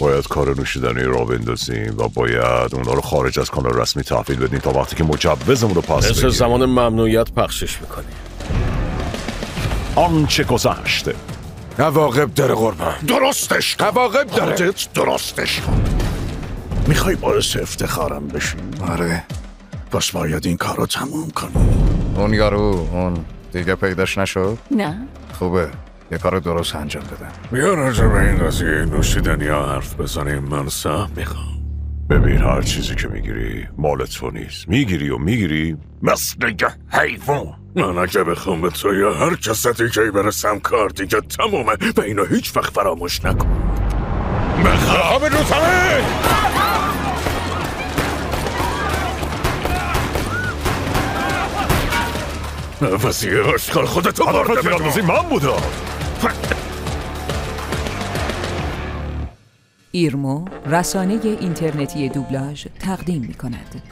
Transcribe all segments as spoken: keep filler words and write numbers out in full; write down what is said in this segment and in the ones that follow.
باید کار نوشیدنی را بندازیم و باید اونا رو خارج از کانال رسمی تحویل بدیم تا وقتی که مجوزمون رو پس بگیریم. مثل زمان ممنوعیت پخشش میکنیم. آنچه گذشته عواقب داره قربان. درستش عواقب داره. خودت درستش میخوای باعث افتخارم بشی؟ آره. پس باید این کار رو تموم کنی. اون یارو اون دیگه پیداش نشد؟ نه. خوبه، یه کار درست انجام بدم. بیا راجع به این قضیه نوشیدنی ها حرف بزنیم. من سهم میخوام. ببین هر چیزی که میگیری مال تو نیست. میگیری و میگیری مثل یه حیوان. من اگه بخوام به تو یا هر کس دیگه برسم کار دیگه تمومه و اینو هیچ وقت فراموش نکن. بخواب روتمه وزیر اشکال خودتو برده هدف تیراندازی من بودم. ایرمو رسانه اینترنتی دوبلاژ تقدیم می کند.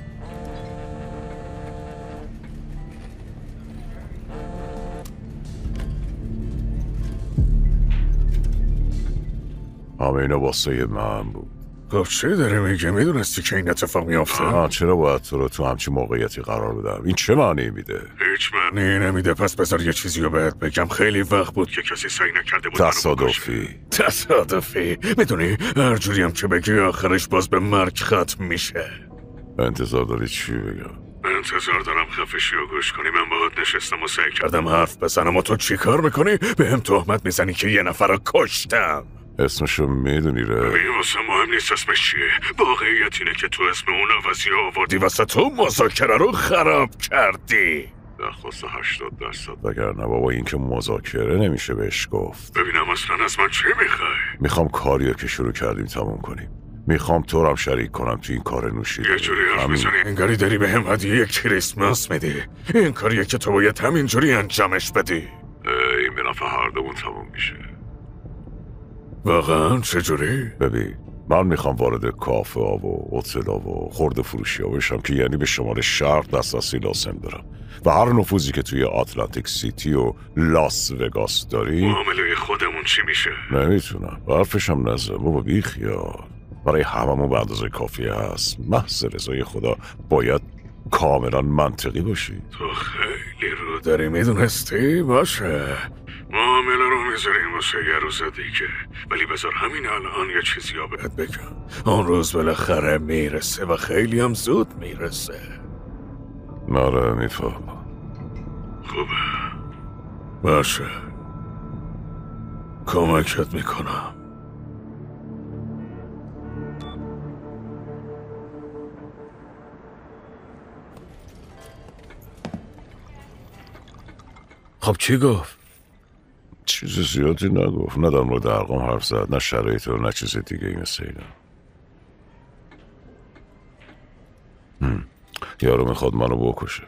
همه اینا واسه من بود. خب چی داری میگه؟ میدونستی که این اتفاق میافته؟ آه چرا باید تو رو تو همچین موقعیتی قرار بدم؟ این چه معنی میده؟ هیچ معنی نمیده. پس بذار یه چیزی رو بهت بگم. خیلی وقت بود که کسی سعی نکرده بود تصادفی. تصادفی میدونی هر جوری هم که بگی آخرش باز به مرگ ختم میشه. انتظار داری چی بگم؟ انتظار دارم خفشی و گوش کنی. من باهات نشستم و سعی کردم حرف بزنم و تو چی کار میکنی؟ به هم تهمت میزنی که یه نفر رو کشتم. اسمشو میدونی ره؟ ببین واسه مهم نیست اسمش چیه. واقعیت اینه که تو اسم اون عوضی آوردی واسه تو مذاکره رو خراب کردی. درخواست هشتاد درصد وگرنه بابا این که مذاکره نمیشه بهش گفت. ببینم اصلا از من چی میخوای؟ میخوام کاریو که شروع کردیم تموم کنیم. میخوام تو رو هم شریک کنم تو این کار نوشیدنی. یه جوری حرف میزنی انگاری داری به هم هدیه کریسمس میدی. این کاریه که تو باید همینجوری انجامش بدی. این به نفع هر دومون تموم میشه. واقعا چجوری؟ ببین من میخوام وارد کافه ها و هتل ها و خورده فروشی ها بشم که یعنی به شمال شرق دسترسی لازم دارم و هر نفوذی که توی آتلانتیک سیتی و لاس وگاس داری. معامله خودمون چی میشه؟ نمیتونم حرفشم نزن بابا بی خیال. برای هممون به اندازه کافی هست. محض رضای خدا باید کاملا منطقی باشی. تو خیلی رو داری میدونستی؟ باشه معامله رو میذاریم واسه یه روز دیگه. ولی بذار همین الان یه چیزی ها بهت بگم. اون روز بالاخره میرسه و خیلی هم زود میرسه. نره میفهمم. خوبه باشه کمکت میکنم. خب چی گفت؟ چیز زیادی نگفت. نه در مورد ارقام حرف زد، نه شرایط رو، نه چیز دیگه ای مثل اینا. یارو میخواد منو بکشه.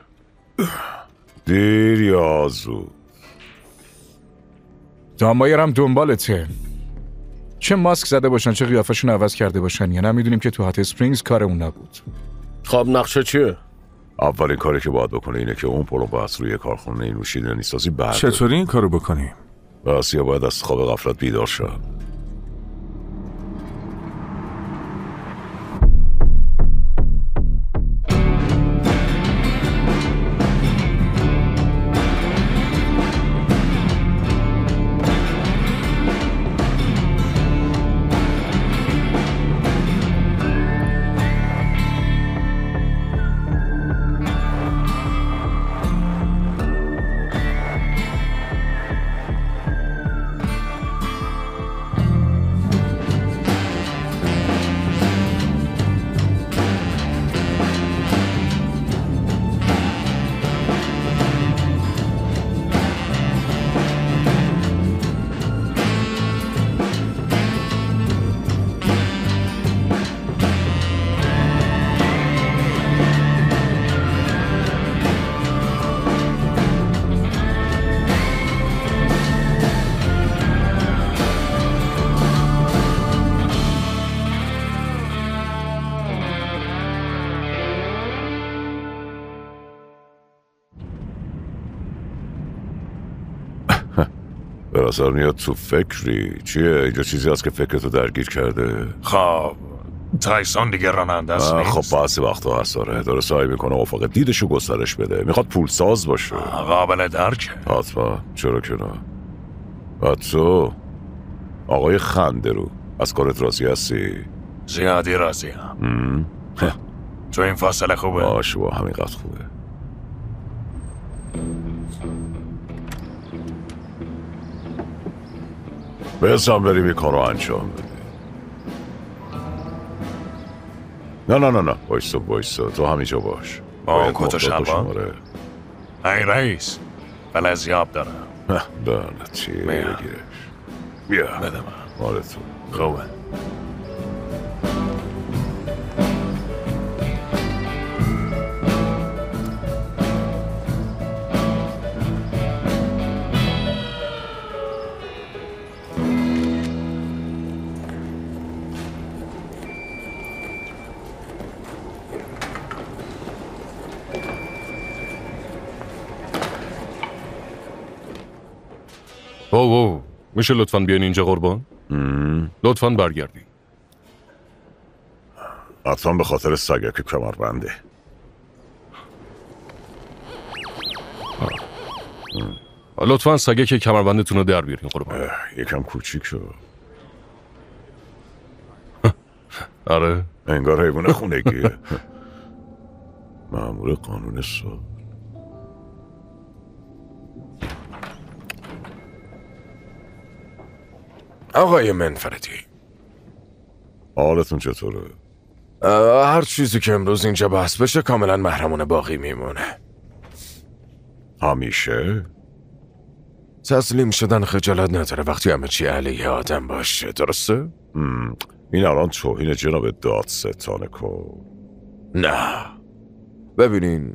دیر یا زود. دامایرم دنبالته. چه ماسک زده باشن چه قیافشون عوض کرده باشن یا نمیدونیم که تو هات اسپرینگز کار اون نبود. خب نقشه چیه؟ اولین کاری که باید بکنه اینه که اون پلو بحث روی کارخونه نوشیدنی سازی برده. چطوری این کارو بکنیم؟ بس یا باید از خواب غفلت بیدار شد. به نظر میاد تو فکری. چیه اینجا؟ چیزی هست که فکرتو درگیر کرده؟ خب تایسون دیگه راننده است نیست؟ خب بعضی وقتا هست داره داره سعی میکنه افق دیدشو گسترش بده، میخواد پولساز باشه. قابل درکه. حتما، چرا که نه. و تو آقای خنده رو از کارت راضی هستی؟ زیادی راضیم. تو این فاصله خوبه؟ باشه با همینقدر خوبه. بزن بریم این کار رو انجام بده. نه نه نه نه بایستا بایستا تو همینجا باش. با اون کت و شلوار؟ ای رئیس فلزیاب دارم. لعنتی بگیرش. بیا بده من. مال تو خوبه. او او میشه لطفاً بیاین اینجا قربان؟ لطفاً برگردین. حتما به خاطر سگه که کمر بنده. لطفاً سگه که کمربندتون رو در بیارین قربان. یکم کوچیک شد. آره انگار حیوان خونگیه. مأمور قانون سا. آقای منفردی، حالتون چطوره؟ هر چیزی که امروز اینجا بحث بشه کاملا محرمانه باقی میمونه. همیشه؟ تسلیم شدن خجالت نداره وقتی همه چی علیه آدم باشه، درسته؟ این الان توهین جناب دادستان کو؟ نه ببینین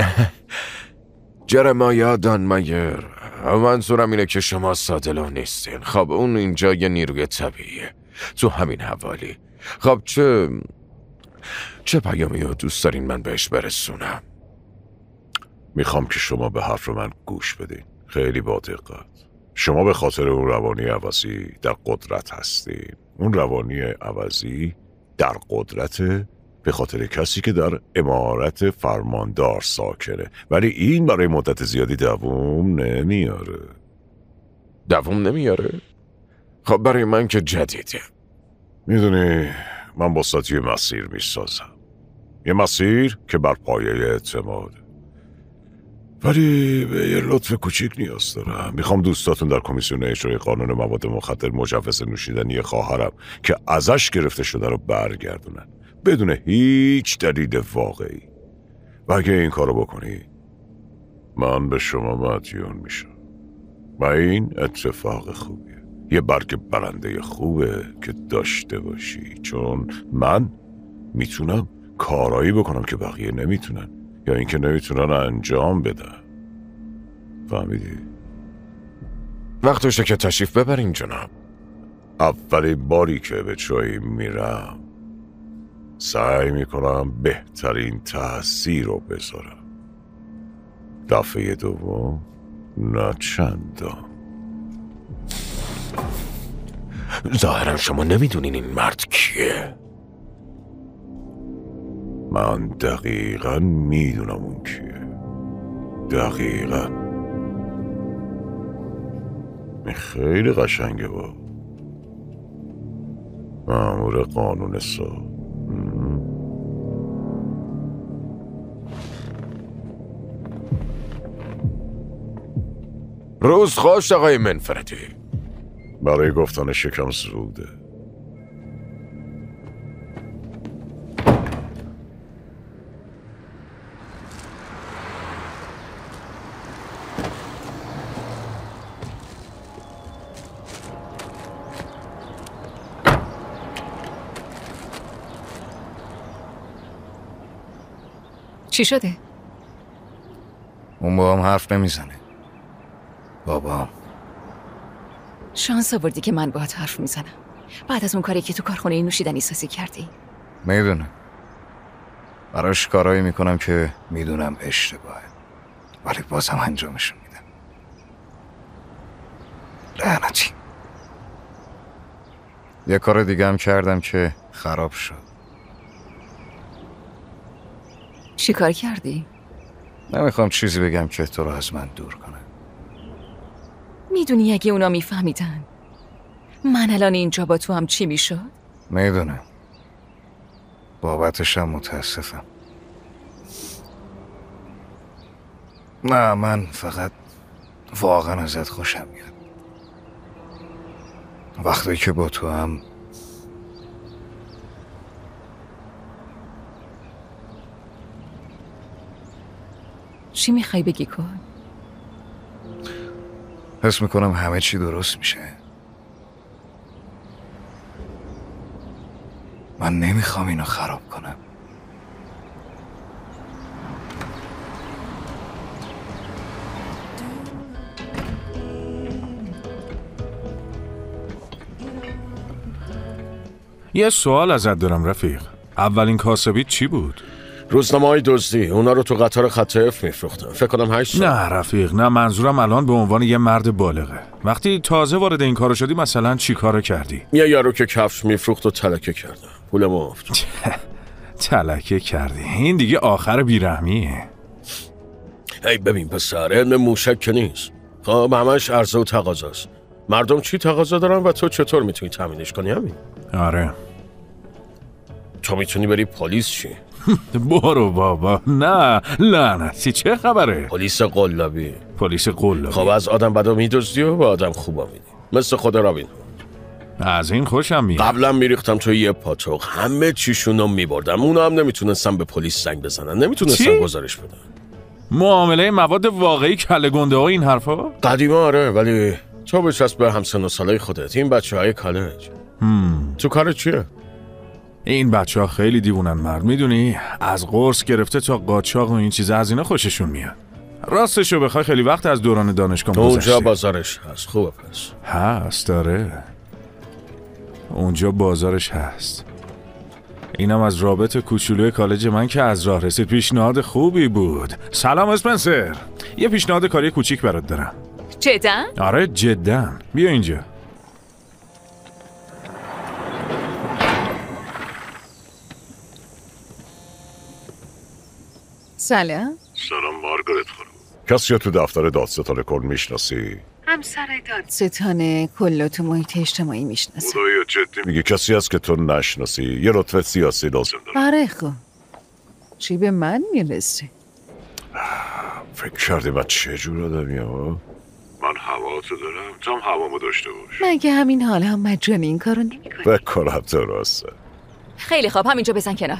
جرمایا دانمایر، منظورم اینه که شما سادلو نیستین. خب اون اینجا یه نیروی طبیعیه تو همین حوالی. خب چه چه پیامی رو دوست دارین من بهش برسونم؟ میخوام که شما به حرف من گوش بدین خیلی با دقت. شما به خاطر اون روانی عوضی در قدرت هستین. اون روانی عوضی در قدرت به خاطر کسی که در امارت فرماندار ساکنه، ولی این برای مدت زیادی دوام نمیاره. دوام نمیاره؟ خب برای من که جدیده. میدونی من با ساعت یه مسیر میسازم، یه مسیر که بر پایه اعتماده، ولی به یه لطف کوچیک نیاز دارم. میخوام دوستاتون در کمیسیون اجرای قانون مواد مخدر مجوز نوشیدنی خواهرم که ازش گرفته شده رو برگردونن بدون هیچ دلیل واقعی. و اگه این کارو بکنی من به شما مدیون میشم و این اتفاق خوبیه، یه برگ برنده خوبه که داشته باشی، چون من میتونم کارایی بکنم که بقیه نمیتونن یا اینکه نمیتونن انجام بدن. فهمیدی؟ وقتشه که تشریف ببرین جناب. اولین باری که به جایی میرم سعی میکنم بهترین تأثیر رو بذارم. دفعه دوم نه چندان. ظاهرا شما نمیدونین این مرد کیه. من دقیقا میدونم اون کیه. دقیقا. این خیلی قشنگه با مأمور قانون سا. روز خوش آقای منفردی. برای گفتن شکم زوده. چی شده؟ اون با هم حرف نمیزنه. بابا شانس آوردی که من باهات حرف میزنم بعد از اون کاری که تو کارخونه نوشیدنی سازی کردی. میدونم براش کارایی میکنم که میدونم اشتباهه، ولی بازم انجامشون میدم. لعنتی. یه کار دیگه هم کردم که خراب شد. چی کار کردی؟ نمیخوام چیزی بگم که تو رو از من دور کنه. میدونی اگه اونا میفهمیدن من الان اینجا با تو هم چی میشد؟ میدونم. بابتش هم متاسفم. نه من فقط واقعا ازت خوشم میاد. وقتی که با تو هم چی میخوای بگی کن؟ حس میکنم همه چی درست میشه. من نمیخوام اینو خراب کنم. یه سوال ازت دارم رفیق. اولین کاسبیت چی بود؟ روزنامه های دزدی. اونا رو تو قطار خط اف میفروختن. فکر کنم هشت سال. نه رفیق، نه منظورم الان به عنوان یه مرد بالغه. وقتی تازه وارد این کارو شدی مثلا چی کارو کردی؟ یه یارو که کفش میفروخت و تلکه کردم. پول مفت. تلکه کردی. این دیگه آخر بیرحمیه. هی ببین پسر، علم موشک که نیست. خب همش عرضه و تقاضاست. مردم چی تقاضا دارن و تو چطور میتونی تامینش کنی؟ همین. آره. تو میتونی بری پلیس چی؟ برو بابا. نه لعنتی، چه خبره؟ پلیس قلابی. پلیس قلابی. خب از آدم بدا میدزدی و به آدم خوبا میدی. مثل خود رابین هود. از این خوشم میاد. قبلا میریختم توی یه پاتوق، همه چیشونو میبردم. اونا هم نمیتونستن به پلیس زنگ بزنن، نمیتونستن گزارش بدن. معامله مواد واقعی کله گنده ها این حرفا؟ قدیما آره، ولی تو بچسب به همسن و سالای خودت. این بچه های کالج هم. تو کار چیه؟ این بچه ها خیلی دیوونن مرد، میدونی؟ از قرص گرفته تا قاچاق و این چیزا از اینا خوششون میاد. راستشو بخوای خیلی وقت از دوران دانشگاه گذشته. اونجا بازارش هست. خوبه پس. هست داره. اونجا بازارش هست. اینم از رابط کوچولوی کالج من که از راه رسید. پیشنهاد خوبی بود. سلام اسپنسر، یه پیشنهاد کاری کوچیک برات دارم. جدا؟ آره جدا. بیا اینجا. سلام. سلام مارگارت خانم. کسی رو تو دفتر دادستان کل میشناسی؟ همسر دادستان کل تو محیط اجتماعی میشناسم. خدایا جدی میگه کسی هست که تو نشناسی؟ یه رتبه سیاسی لازم داره. آره خب چی به من میرسه؟ فکر کردی من چه جور آدمی ها؟ من هوا تو دارم، تو هم هوامو داشته باش. مگه همین حال هم مجانی این کارو نمی کنی؟ فکر کنم درسته. خیلی خوب، همینجا بزن کنار.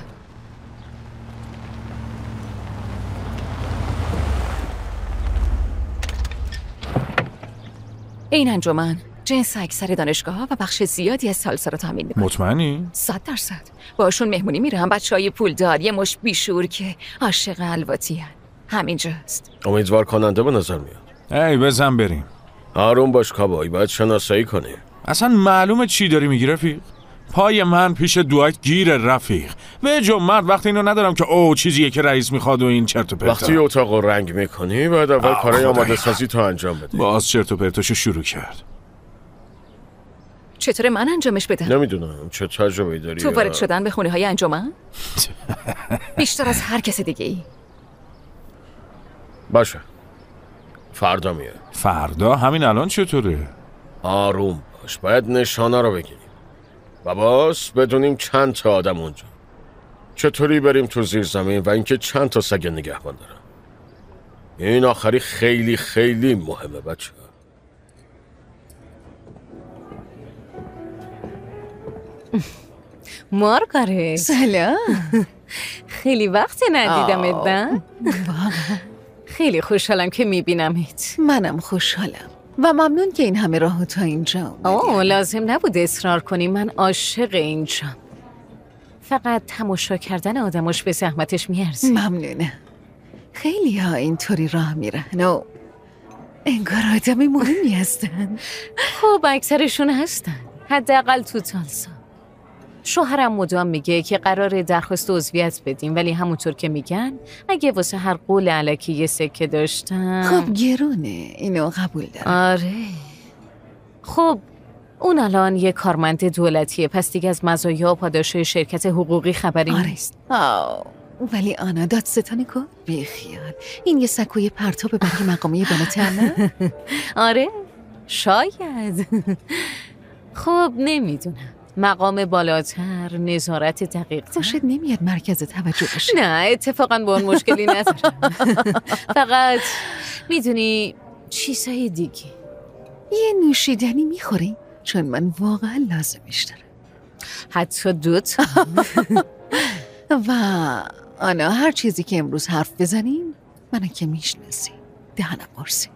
این انجمن جنس اکثر دانشگاه‌ها و بخش زیادی از سالسا رو تامین می‌کنه. مطمئنی؟ صد درصد. باشون مهمونی میرم، بچه‌های پولدار، یه مش بیشور که عاشق الواتی هن. همینجاست. امیدوار کننده به نظر میاد. ای بزن بریم. آروم باش کابای، باید شناسایی کنی. اصلا معلومه چی داری میگی رفیق؟ پای من پیش دوایت گیره رفیق. به جمعت وقتی اینو ندارم که او چیزیه که رئیس میخواد و این چرت و پرتا. وقتی اتاق رو رنگ میکنی باید اول کارهای آماده سازی تو انجام بدی. باز چرت و پرتاشو شروع کرد. چطوره من انجامش بدم؟ نمیدونم چه تجربه‌ای داری. تو وارد شدن به خونه های انجمن؟ بیشتر از هر کس دیگه ای. باشه فردا میاد. فردا؟ همین الان چطوره؟ آروم باش، باید نشانا رو بگیریم و باز بدونیم چند تا آدم اونجا، چطوری بریم تو زیر زمین و اینکه چند تا سگ نگهبان دارن. این آخری خیلی خیلی مهمه بچه. مارگارت سلام. خیلی وقت ندیدمت نه؟ خیلی خوشحالم که میبینمت. منم خوشحالم و ممنون که این همه راه تا اینجا اومدی. اوه لازم نبود اصرار کنی، من عاشق اینجام. فقط تماشا کردن آدمش به زحمتش میارزه. ممنونه. خیلی ها اینطوری راه میرن و انگار آدم مهمی هستن. خب اکثرشون هستن، حداقل تو تالسا. شوهرم مدام میگه که قراره درخواست عضویت بدیم، ولی همونطور که میگن اگه واسه هر قول الکی یه سکه داشتم. خب گرونه، اینو قبول دارم. آره خب اون الان یه کارمند دولتیه، پس دیگه از مزایا و پاداشهای شرکت حقوقی خبری آره. نیست. آه. ولی آنا دادستان کن بیخیال، این یه سکوی پرتاب برای مقامی بالاتر نه؟ آره شاید. خب نمیدونم، مقام بالاتر، نظارت دقیق تر. خوشت نمیاد مرکز توجه بشه؟ نه اتفاقا با اون مشکلی ندارم. فقط میدونی چیزهای دیگه. یه نوشیدنی میخوری؟ چون من واقعا لازمش دارم. حتی دوتا. و آنا هر چیزی که امروز حرف بزنیم منو که میشناسی، دهنم قرصی.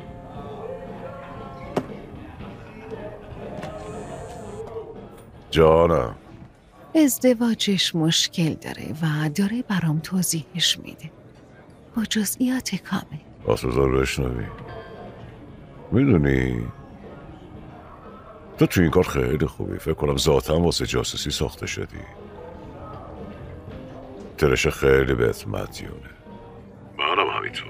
جانم، ازدواجش مشکل داره و داره برام توضیحش میده با جزئیات کامل. پس بذار بشنوی. میدونی تو تو این کار خیلی خوبی. فکر کنم ذاتم واسه جاسوسی ساخته شدی. ترش خیلی بهت مدیونه. منم همینطور.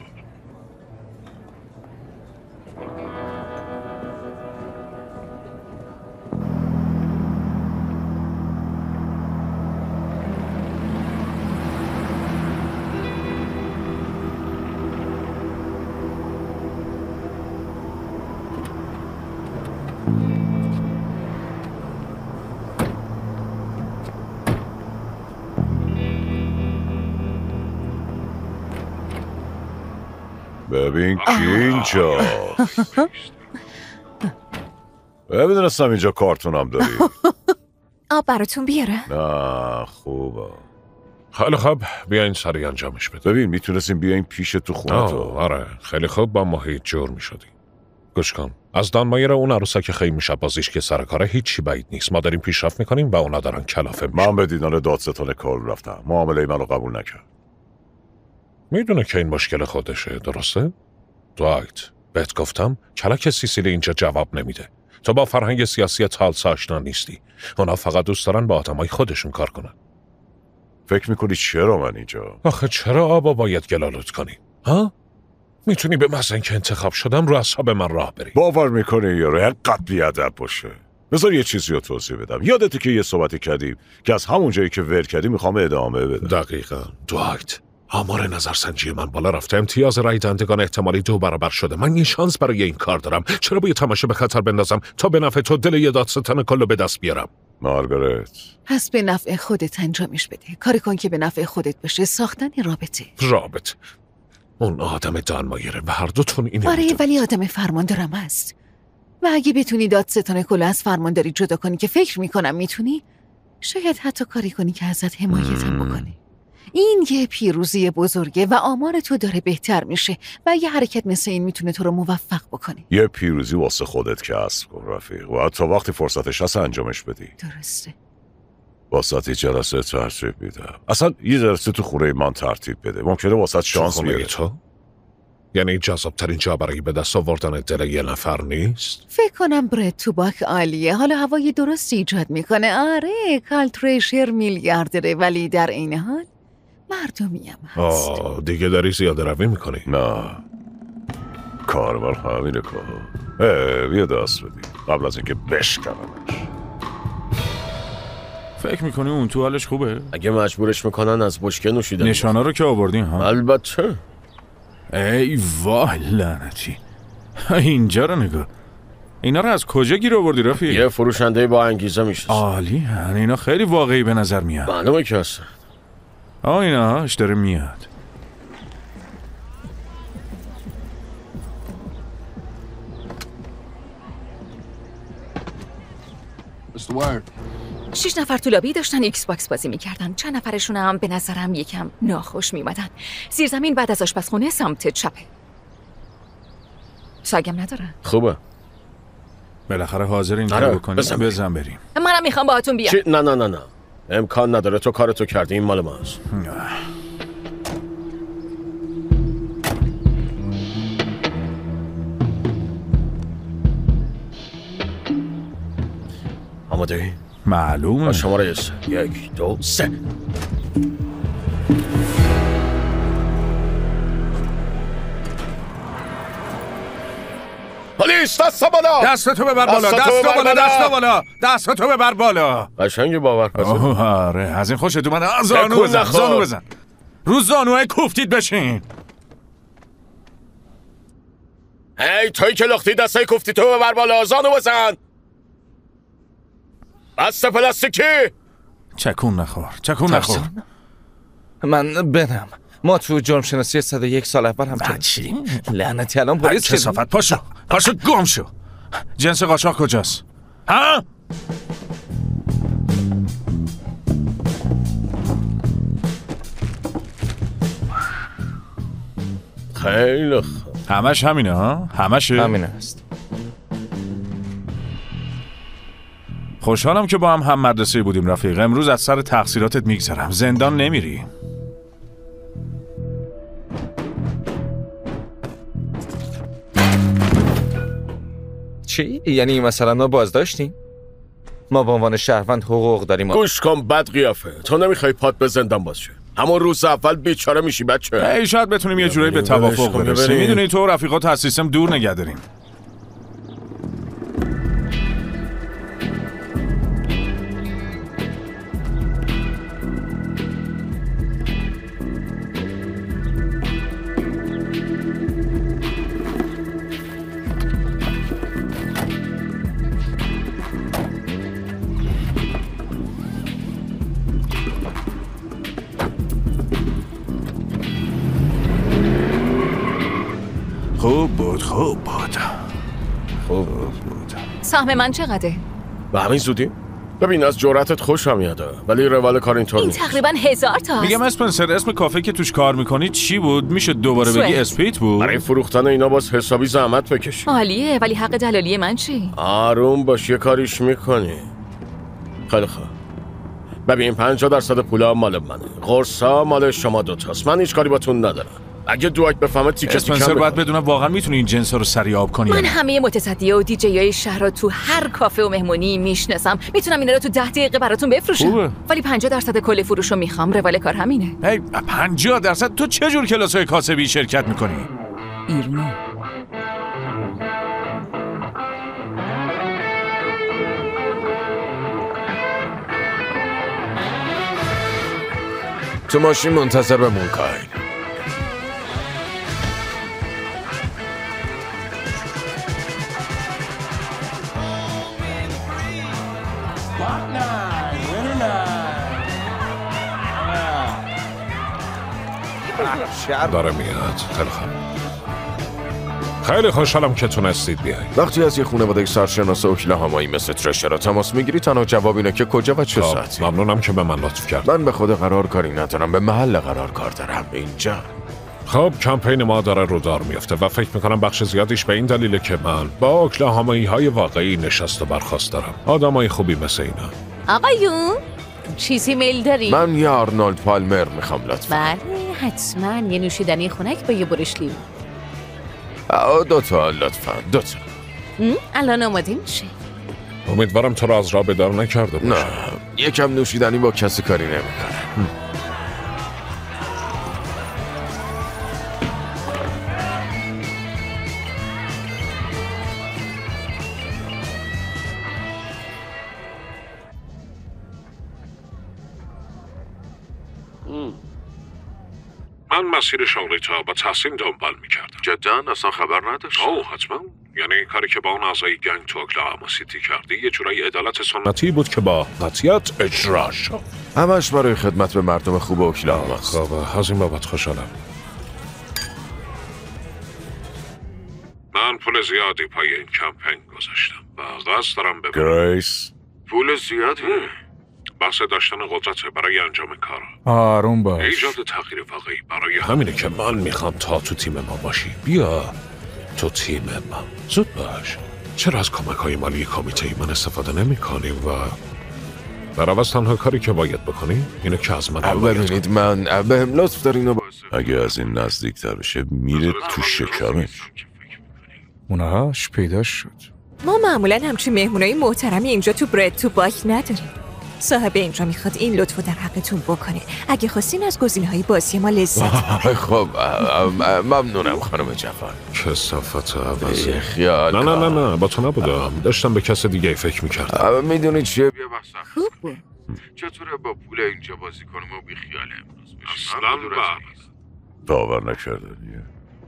ببین کی اینجاست. ببینستم اینجا کارتونم داری. آب براتون بیاره؟ نه خوبه. خیلی خوب، بیاین سریع انجامش بده. ببین میتونستیم بیاین پیش تو خونه تو. آره خیلی خوب، با ما هیچ جور میشدیم. گوش کن، از دانمایر اون عروسک خیلی شب بازیش که سر کاره هیچی بعید نیست. ما داریم پیشرفت میکنیم و اونا دارن کلافه میشن. من به دیدن دادستان کار رفتم، معامله منو قبول نکرد. میدونه که این مشکل خودشه، درسته؟ دوایت، بهت گفتم کلک سیسیلی اینجا جواب نمیده. تو با فرهنگ سیاسی تالسا آشنا نیستی. اونا فقط دوست دارن با آدمای خودشون کار کنن. فکر میکنی چرا من اینجا؟ آخه چرا آبا باید گلالود کنی؟ ها؟ میتونی به محض اینکه انتخاب شدم رو اصحاب من راه بری. باور میکنی یارو اینقدر بی‌ادب باشه؟ بذار یه چیزی رو توضیح بدم. یادته که یه صحبتی کردیم که از همون جایی که ول کردیم میخوام ادامه بدم. دقیقاً. دوایت، آمار نظرسنجی من بالا رفته، امتیاز رای دهندگان احتمالی دو برابر شده. من یه شانس برای این کار دارم. چرا با یه تماشه به خطر بندازم تا به نفع تو دل یه دادستان کلو به دست بیارم؟ مارگارت، پس به نفع خودت انجامش بده. کاری کن که به نفع خودت بشه. ساختن رابطه. رابطه؟ اون آدم دانمایره و هر دوتون اینه. آره ولی آدم فرماندارم هست. و اگه بتونی دادستان کلو از فرمانداری جدا کنی که فکر میکنم میتونی، شاید حتی کاری کنی که ازت حمایتم بکنی. این یه پیروزی بزرگه و آمار تو داره بهتر میشه و یه حرکت مثل این میتونه تو رو موفق بکنی. یه پیروزی واسه خودت کسب کن رفیق و تا وقتی فرصتش هست انجامش بدی. درسته. واسه یه جلسه ترتیب میدم. اصلا یه جلسه تو خونه من ترتیب بده. ممکنه واسه شانس بیاره. تو؟ یعنی جذاب‌ترین جا برای به دست آوردن دل یه نفر نیست؟ فکر کنم برد تو باک عالیه. حالا هوای درستی ایجاد میکنه. آره کالتریشر میلیاردره ولی در این حال مردمی هم هست. آه دیگه داری زیاده روی میکنی؟ نه کاربر همینه کار. اه بیا دست بدی قبل از اینکه بشکنمش. فکر میکنی اون تو حالش خوبه؟ اگه مجبورش میکنن از بشکه نوشیدن. نشانا رو که آوردین ها؟ البته. ای وای لعنتی، اینجا رو نگاه. اینا رو از کجا گیر آوردی رفیق؟ یه فروشنده با انگیزه میشه. عالی هن. اینا خیلی واقعی به نظر میاد. معلومه که هستن. آه اینا هاش داره میاد. شش نفر تو لابی داشتن ایکس باکس بازی میکردن. چند نفرشون هم به نظرم یکم ناخوش میمدن. زیرزمین بعد از آشپزخونه سمت چپه. ساگم نداره. خوبه. بالاخره حاضر این کارو بکنیم. بزن, بزن بریم. منم میخوام باهاتون بیام. چی؟ نه نه نه نه. امکان نداره، تو کارتو کردی، این مال ماست. آماده ای؟ معلومه. با شماره سه. یک دو سه. حالی نیست. دست بالا. دستتو ببر بالا. دستتو دستتو ببر بالا. بالا. دستتو بالا. دستتو ببر بالا. قشنگ باورپذیر. اوه آره از این خوشت اومد. زانو تکون بزن. نخور. زانو بزن. رو زانوهای کوفتید بشین. هی توی که لختی دستای کوفتی تو ببر بالا. زانو بزن. بست پلاستیکی. چکون نخور. چکون نخور. من بنم ما تو جرم شناسی صد و یک سال اول هم چی؟ لعنتی الان پلیس که کثافت پاشو. پاشو گم شو. جنس قاچاق کجاست؟ ها؟ خیلی خوب. همش همینه ها؟ همشه؟ همین است. خوشحالم که با هم هم مدرسه بودیم رفیق. امروز از سر تقصیراتت میگذرم. زندان نمیری. چی؟ یعنی مثلا ما بازداشتیم؟ ما به عنوان شهروند حقوق داریم. گوش کن بد قیافه. تو نمیخوای پات به زندان باشه. همون روز اول بیچاره میشی بچه. ای شاید بتونیم یه جورایی به بریم، ولش توافق کن، برسیم. بریم. میدونی تو و رفیقات از سیستم دور نگه داریم. خوب بود خوب بود خوب بود. سهم من چقدره؟ به همین زودی؟ ببین از جرأتت خوشم میاد ولی روال کار اینطور این نیست. تقریبا هزار تاست. میگم اسپنسر اسم کافه که توش کار میکنی چی بود؟ میشه دوباره بگی سوئد. اسپیت بود؟ برای فروختن اینا باز حسابی زحمت بکشی. عالیه ولی حق دلالی من چی؟ آروم باش یه کاریش میکنی. خیلی خوب. ببین پنجاه درصد پولا مال منه. قرصا مال شما دوتاست. من هیچ کاری باتون ندارم. اگه دوک بفهمه تیکه تیکه اسپنسر باید بدونم واقعا میتونی این جنس رو سریع آب کنی. من همه متصدیه و دیجیای شهر رو تو هر کافه و مهمونی میشناسم. میتونم اینا رو تو ده دقیقه براتون بفروشم. خوبه. ولی پنجاه درصد کل فروش رو میخوام. روال کار همینه. هی پنجاه درصد تو چه جور کلاسای کاسبی شرکت میکنی؟ ایرنا. تو ماشین منتظر بمون کایل. داره میاد. خیلی خوب. خیلی خوشحالم که تونستید بیاید. وقتی از یه خانواده سرشناس اوکلاهامایی مثل ترشر تماس میگیری تنها جواب اینه که کجا و چه ساعتی. ممنونم که به من لطف کرد. من به خود قرار کاری ندارم، به محل قرار کار دارم. اینجا خب کمپین ما داره رو دار میفته و فکر میکنم بخش زیادیش به این دلیله که من با اوکلاهامایی های واقعی نشست و برخاست دارم. آدمای خوبی مثل اینا. آقایون چیزی میل داری؟ من یه آرنولد پالمر میخوام لطفا. بله حتما یه نوشیدنی خنک با یه برش لیمو. دوتا لطفا دوتا. الان آماده میشه. امیدوارم تو رو از راه بدار نکرده باشه. نه یکم نوشیدنی با کسی کاری نمیکنه. من مسیر شاغلیتا با تحسین دنبال میکردم. جدا اصلا خبر نداشت. اوه حتما. یعنی کاری که با اون اعضای گنگ تو اوکلاهاما سیتی کردی یه جورایی عدالت سنتی بود که با قطعیت اجرا شد. همش برای خدمت به مردم خوب اوکلاهاما است. خب از این بابت خوشحالم. من پول زیادی پای این کمپین گذاشتم و قصد دارم ببرم. گریس پول زیادی؟ بحث داشتن قدرت برای انجام کار. آروم باش. ایجاد تغییر واقعی برای همینه که من میخوام تا تو تیم ما باشی. بیا تو تیم ما. زود باش. چرا از کمک های مالی کمیته ای من استفاده نمی کنیم و در عوض تنها کاری که باید بکنی اینه که از من حمایت کنی. ببینید من بهم لطف دارین و اگه از این نزدیکتر بشه میره تو شکمت. اونهاش پیدا شد. ما معمولا همچین مهمونای محترمی اینجا تو برد تو باک نداریم. صاحب اینجا میخواد این لطفو در حقتون بکنه. اگه خواستین از گزینه‌های بازی ما لذت ببرید. خب ممنونم خانم جوان. کثافت عوضی. خیال نه نه نه نه با تو نبودم، داشتم به کس دیگه فکر میکردم. میدونی چیه؟ بیا خوب بود. چطوره با پول اینجا بازی کنیم و بی خیال امروز بشیم؟ اصلا باور نکردنیه.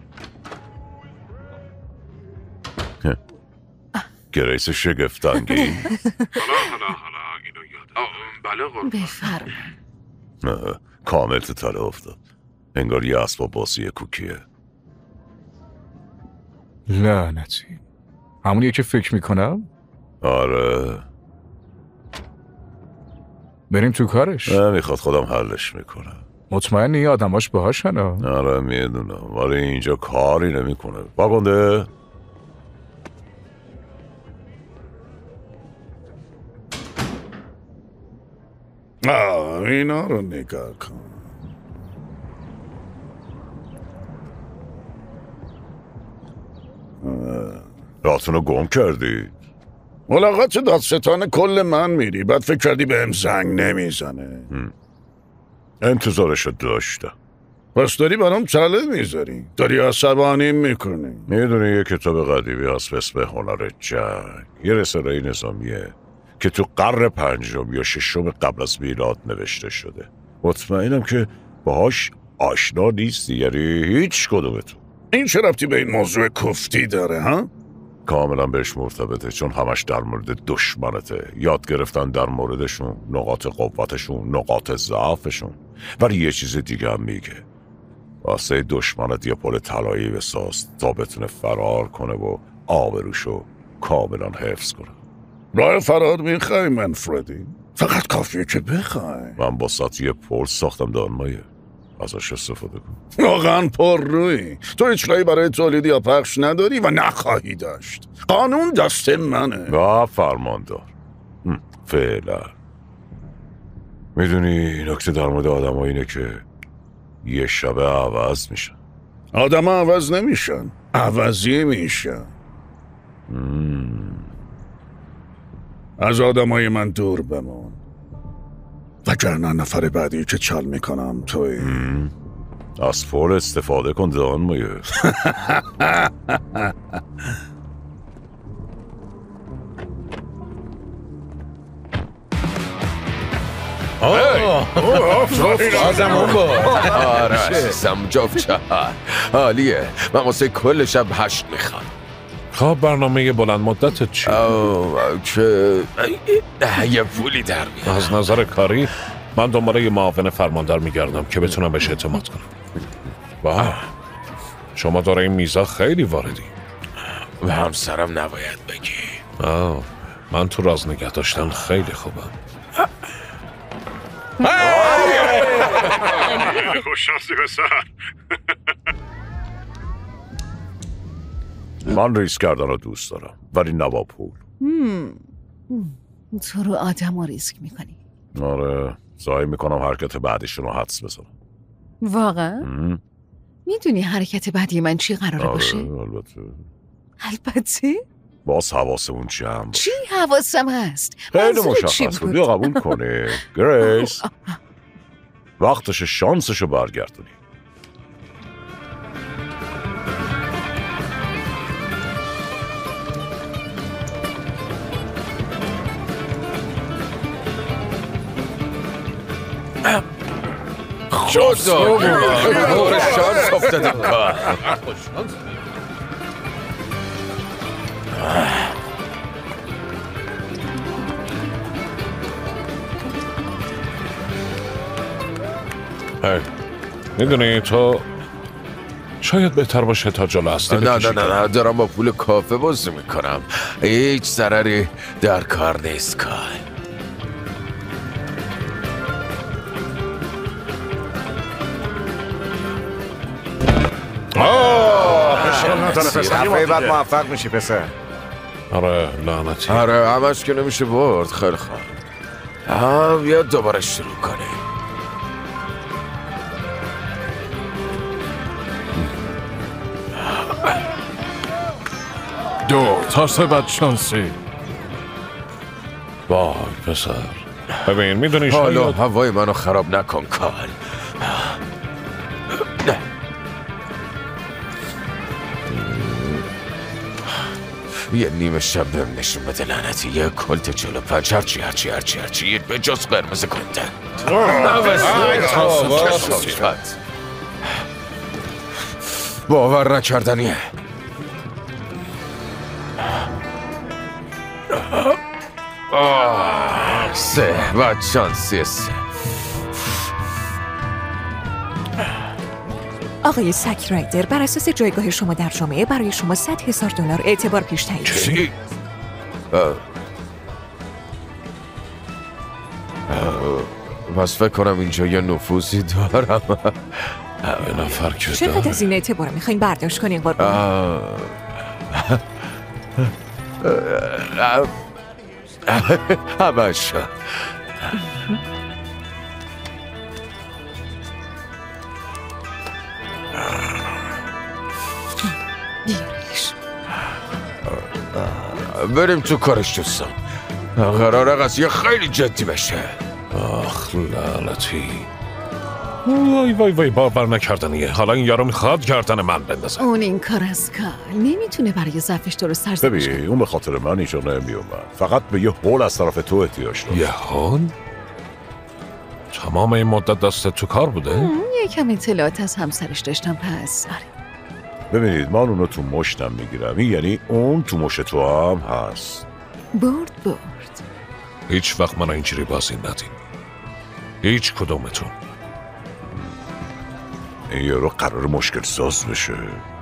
گریس شگفت‌انگیز. حالا حالا حالا اینو یادم. بله قربان. بفرمایید. کامل تو تله افتاد. انگار یه اسباب بازی کوکیه. لعنتی. همونیه که فکر میکنم؟ آره. بریم تو کارش. نمیخواد، خودم حلش میکنم. مطمئنی آدماش باهاشن ها؟ آره میدونم، ولی اینجا کاری نمیکنه. واگنده. آه اینا رو نگاه کن. راتونو گم کردی؟ ملاقات دادستان کل من میری، بعد فکر کردی بهم زنگ نمیزنه. انتظارشو داشتم. پس داری برام چاله میذاری، داری عصبانی میکنی. میدونی یه کتاب قدیمی هست به اسم هنر جنگ، یه رساله نظامیه که تو قرن پنجم یا ششم قبل از میلاد نوشته شده. مطمئنم که باهاش آشنا نیستی، یعنی هیچ کدومتون. این چه ربطی به این موضوع کفتی داره ها؟ کاملا بهش مرتبطه، چون همش در مورد دشمنته. یاد گرفتن در موردشون، نقاط قوتشون، نقاط ضعفشون. ولی یه چیز دیگه هم میگه، واسه دشمنت یه پل طلایی بساز تا بتونه فرار کنه و آبروشو کاملا حفظ کنه. راه فرار میخوای منفردی؟ فقط کافیه که بخوای. من با ساعت یه پل ساختم دانمایه، ازش استفاده کن. واقعا پر روی. تو هیچ راهی برای تولید یا پخش نداری و نخواهی داشت. قانون دست منه. و فرماندار. فعلا میدونی نکته در مورد آدم ها اینه که یه شبه عوض میشن. آدم ها عوض نمیشن، عوضی میشن. از آدم های من دور بمون، وگرنه نفر بعدی که چال میکنم توی. از فول استفاده کن دان مایه. آزمون با آره عزیزم جفت چهار عالیه. من واسه کل شب هشت میخوام. خب برنامه بلند مدت چی؟ که یه پولی در میاد. از نظر کاری من دنباله یه معاون فرماندار میگردم که بتونم بهش اعتماد کنم. واه شما داره این میزا خیلی واردی. و همسرم نباید بگی. آه من تو راز نگه داشتن خیلی خوبم. خوششانسی پسر. من ریس کردن رو دوست دارم، ولی نه با پول. تو رو آدم رو ریسک میکنی. آره سعی میکنم حرکت بعدیشون رو حدس بزنم. واقعا؟ میدونی حرکت بعدی من چی قراره آره باشه؟ البته. البته؟ باز حواسمون جمع. چی حواسم هست؟ خیلی منظورت چی مشخص بود؟ بود. بیا قبول کنی گریس، وقتش شانسشو برگردونی. شد دار شانس افتاده کار. میدونی تو شاید بهتر باشه تا جلو هستی نه نه نه نه دارم با پول کافه بازی میکنم. هیچ ضرری در کار نیست کار. دفعه بعد موفق میشی پسر. آره لعنتی. آره همش که نمیشه برد. خیلی خوب ها بیا دوباره شروع کنه. دو تا سه بد شانسی. وای پسر ببین میدونی حالا شاید هوای منو خراب نکن کال. یه نیمه شب بهم نشون بده لعنتی. یه کلت چلو پنج هرچی هرچی هرچی هرچی یه به جز قرمز کنده. باور نکردنیه. سه و شانسی سه. آقای سک رایدر، بر اساس جایگاه شما در جامعه برای شما صد هزار دلار اعتبار پیش تعیین شد. چی؟ پس فکر کنم اینجا یه نفوذی دارم. یه نفر که چقدر از این اعتبار میخواین برداشت کنین قربان؟ همش بریم تو کارش دوستان. قراره قضیه خیلی جدی بشه. آخ لعنتی. وای وای وای باور نکردنیه. حالا این یارو میخواد گردن من بندازه. اون این کار از کار نمیتونه برای ضعفش درست سرزنش کنه. ببین اون به خاطر من اینجا نمیومد. فقط به یه هول از طرف تو احتیاج داشت. یه هول؟ تمام این مدت دست تو کار بوده؟ یکم اطلاعات از همسرش داشتم پس آره. ببینید من اونو تو مشتم میگیرم. این یعنی اون تو مشت تو هم هست. برد برد. هیچ وقت من اینجوری بازی ندید. هیچ کدومتون. این یارو قرار مشکل ساز بشه.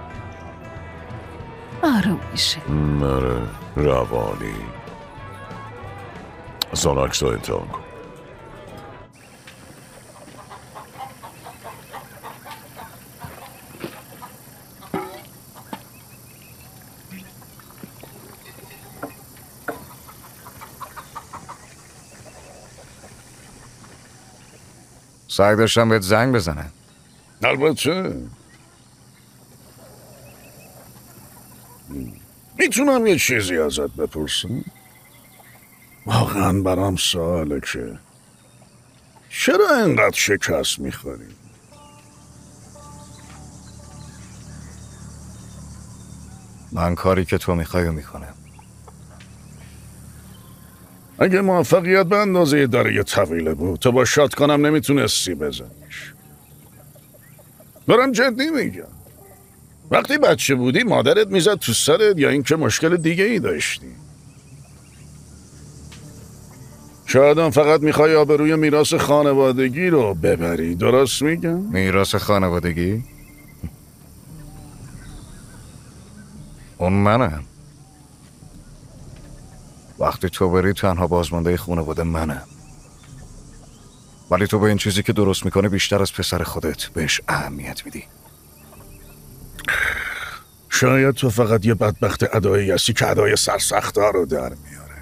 آروم میشه. آره روانی. زاناکس ها امتحان کن. سعی داشتم بهت زنگ بزنم. البته میتونم یه چیزی ازت بپرسم؟ واقعا برام سواله که چرا اینقدر شکست میخوری؟ من کاری که تو میخوای رو میکنم. اگه موفقیت به اندازه داره طویله بود تو با شات کنم نمیتونستی بزنیش. دارم جدی میگم. وقتی بچه بودی مادرت میزد تو سرت یا اینکه مشکل دیگه ای داشتی؟ شاید هم فقط میخوای آبروی میراث خانوادگی رو ببری. درست میگم؟ میراث خانوادگی؟ اون منم. وقتی تو بری تنها بازمانده خانواده منم. ولی تو به این چیزی که درست میکنه بیشتر از پسر خودت بهش اهمیت میدی. شاید تو فقط یه بدبخت ادایی هستی که ادای سرسخت‌ها رو در میاره.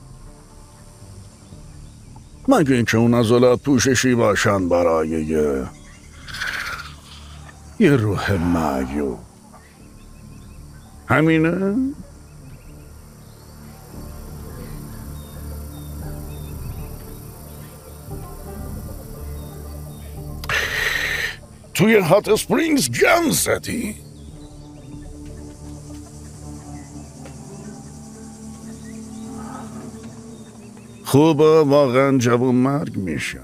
مگه اینکه اون عضلات پوششی باشن برای یه یه روح معیوب. همینه؟ توی هات اسپرینگز گم زدی؟ خوبه واقعا جوون مرگ میشن.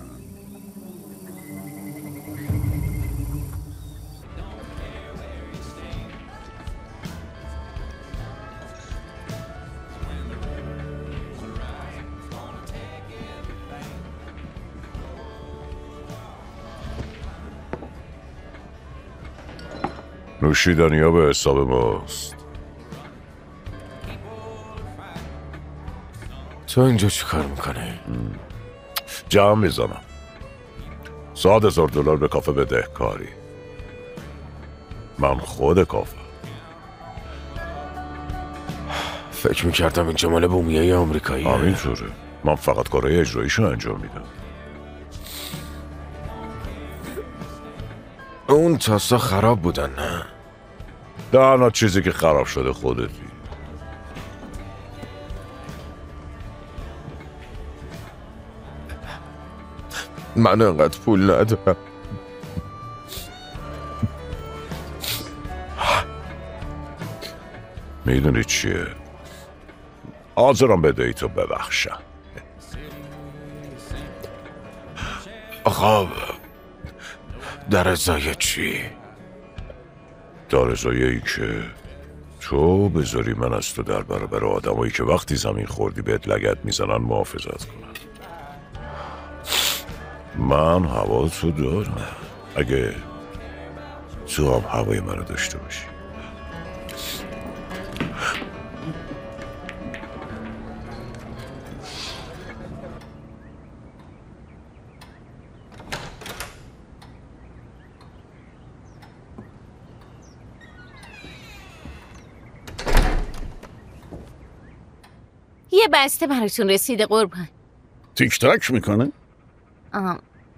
نوشیدنی ها به حساب ماست. تو اینجا چی کار میکنه؟ جمع میزنم. صد هزار دلار به کافه بدهکاری. من خود کافه. فکر میکردم این جمال بومیه آمریکایی. همینطوره. من فقط کارهای اجراییشو انجام میدم. اون تاسا خراب بودن نه؟ تنها چیزی که خراب شده خودتی. من انقدر پول ندارم. میدونی چیه؟ حاضرم بدهی تو ببخشم. خب در ازای چی؟ در ازای ای که تو بذاری من از تو در برابر آدمایی که وقتی زمین خوردی بهت لگد میزنن محافظت کنن. من هوا تو دارم اگه تو هم هوای منو داشته باشی. یه بسته براتون رسیده قربان. تیک تاک میکنه؟ آه.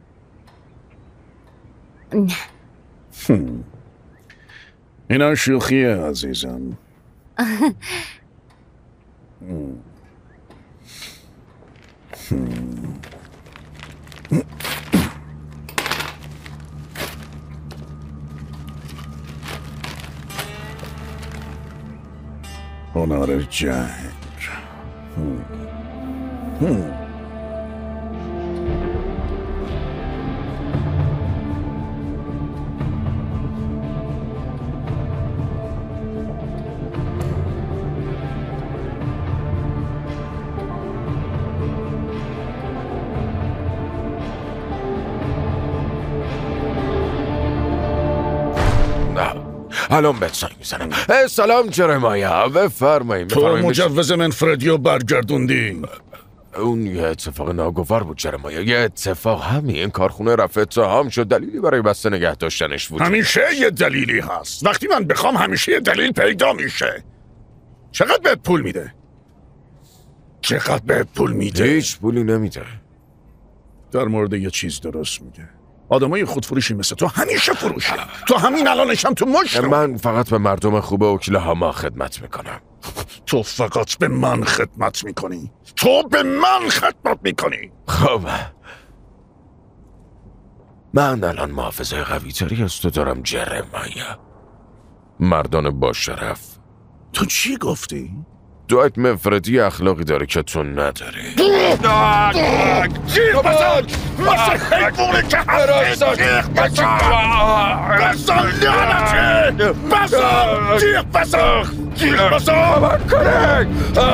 نه. هم. اینا شوخیه عزیزم. هم. هم. هنر جنگ. هم. هم. الان بهت زنگ میزنم. سلام جرمایا، بفرمایید. تو مجوز منفردیو برگردوندی. اون یه اتفاق ناگوار بود جرمایا، یه اتفاق. همین کارخونه رفت اتهام شد، دلیلی برای بسته نگه داشتنش بود. همیشه یه دلیلی هست. وقتی من بخوام همیشه یه دلیل پیدا میشه. چقدر بهت پول میده؟ چقدر بهت پول میده؟ هیچ پولی نمیده. در مورد یه چیز درست میگه. آدمای خودفروشی مثل تو همیشه فروشی. تو همین الانشم تو مشت. من فقط به مردم خوب اوکلاهاما خدمت میکنم. تو فقط به من خدمت میکنی. تو به من خدمت میکنی. خب من الان محافظه قوی تری از تو دارم جرمایا. مردان با شرف. تو چی گفتی؟ دوایت منفردی اخلاقی داره که تو نداری. جیغ بزن! واسه حیوونه که هستی جیغ بزن! بزن لعنتی! بزن! جیغ بزن! جیغ بزن! خبر کنه!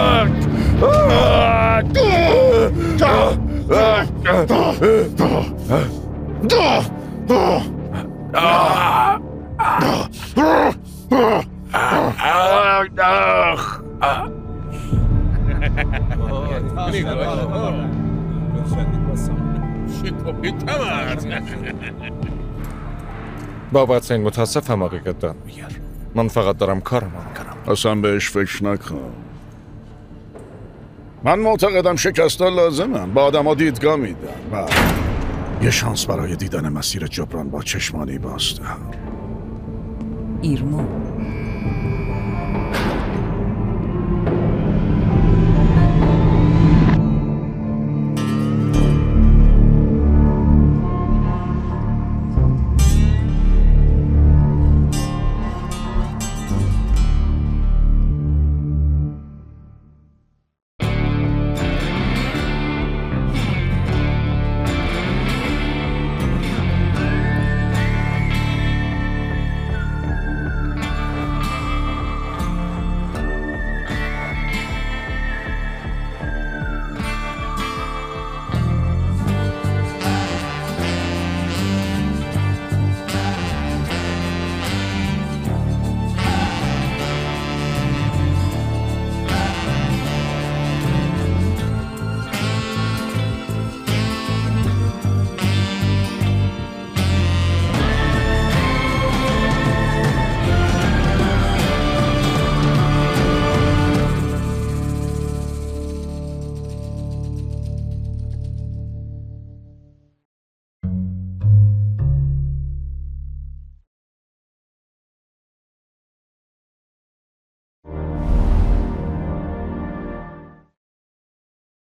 بابت این متاسفم آقای قدام میگه. من فقط دارم کارم میکنم. اصلا بهش فکر نکن. من معتقدم شکستا لازمم. با آدم ها دیدگاه میدم و یه شانس برای دیدن مسیر جبران با چشمانی بازده. ایرمو